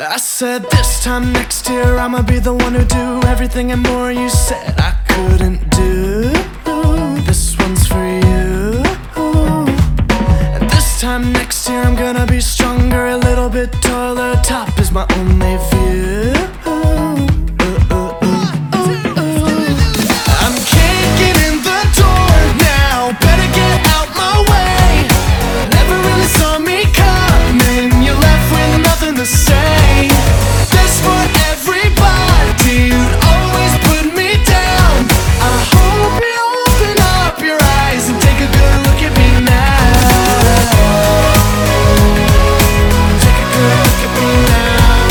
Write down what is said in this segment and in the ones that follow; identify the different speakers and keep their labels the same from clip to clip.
Speaker 1: I said this time next year I'ma be the one who do everything and more you said I couldn't do. This one's for you. And this time next year I'm gonna be stronger, a little bit taller. Top is my only view. I'm kicking in the door now, better get out my way. Never really saw me coming, you're left with nothing to say. This for everybody, you'd always put me down. I hope you open up your eyes and take a good look at me now. Take a good look at me now.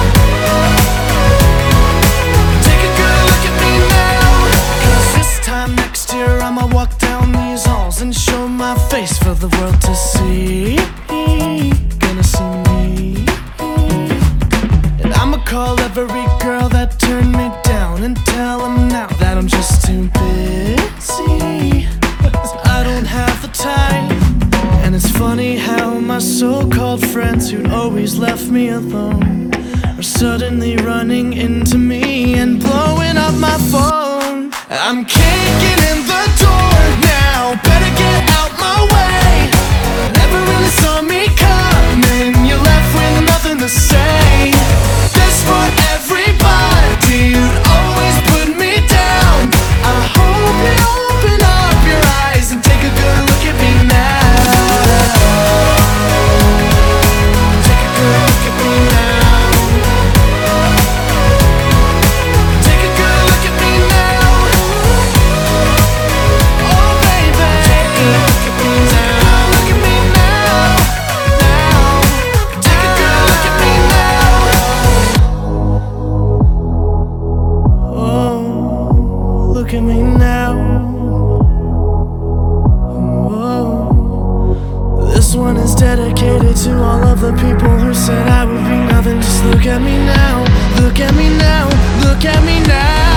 Speaker 1: Take a good look at me now. 'Cause this time next year I'ma walk down these halls and show my face for the world to see. Gonna see me. And I'ma call every girl that turned me down and tell them now that I'm just too busy. I don't have the time. And it's funny how my so-called friends who'd always left me alone are suddenly running into me and blowing up my phone. I'm kicking in the door now, better get out my way. Never really saw me coming, you're left with nothing to say. This for everybody, you'd always put me down. I hope you open up your eyes and take a good look at me now. Take a good look at me now. Take a good look at me now. Oh baby, take a good look at me now. Look at me now, now. Take a good look at me now. Oh, look at me now. Whoa. This one is dedicated to all of the people who said I would be nothing. Just look at me now. Look at me now. Look at me now.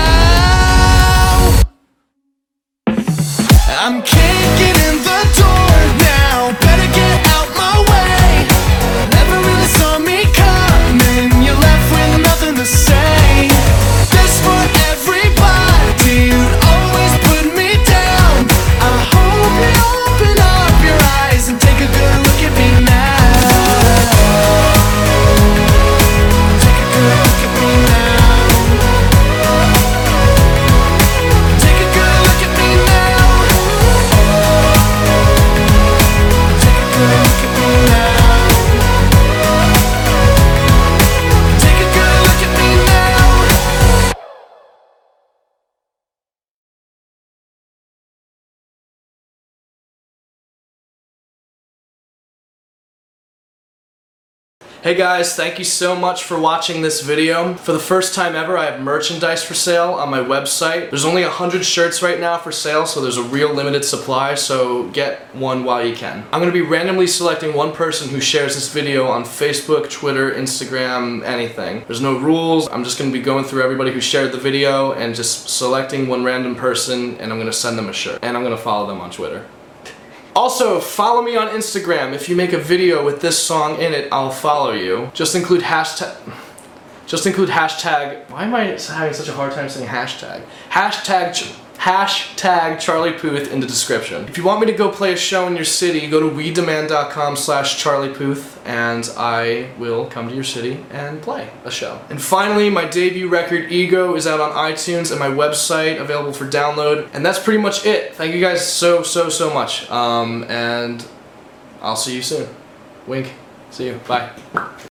Speaker 1: I'm kicking in the door now, better get out my way. Never really saw me coming, you're left with nothing to say. This for everybody, you'd always put me down. I hope you open up your eyes and take a good look at me now. Take a good look at me now. Take a good look at me now. Take a good look at me now. Take a good look at me now. Hey guys, thank you so much for watching this video. For the first time ever, I have merchandise for sale on my website. There's only 100 shirts right now for sale, so there's a real limited supply, so get one while you can. I'm gonna be randomly selecting one person who shares this video on Facebook, Twitter, Instagram, anything. There's no rules. I'm just gonna be going through everybody who shared the video and just selecting one random person, and I'm gonna send them a shirt. And I'm gonna follow them on Twitter. Also, follow me on Instagram. If you make a video with this song in it, I'll follow you. Just include hashtag, why am I having such a hard time saying hashtag? Hashtag Charlie Puth in the description. If you want me to go play a show in your city, go to wedemand.com/CharliePuth and I will come to your city and play a show. And finally, my debut record, Ego, is out on iTunes and my website, available for download. And that's pretty much it. Thank you guys so much. And I'll see you soon. Wink. See you. Bye.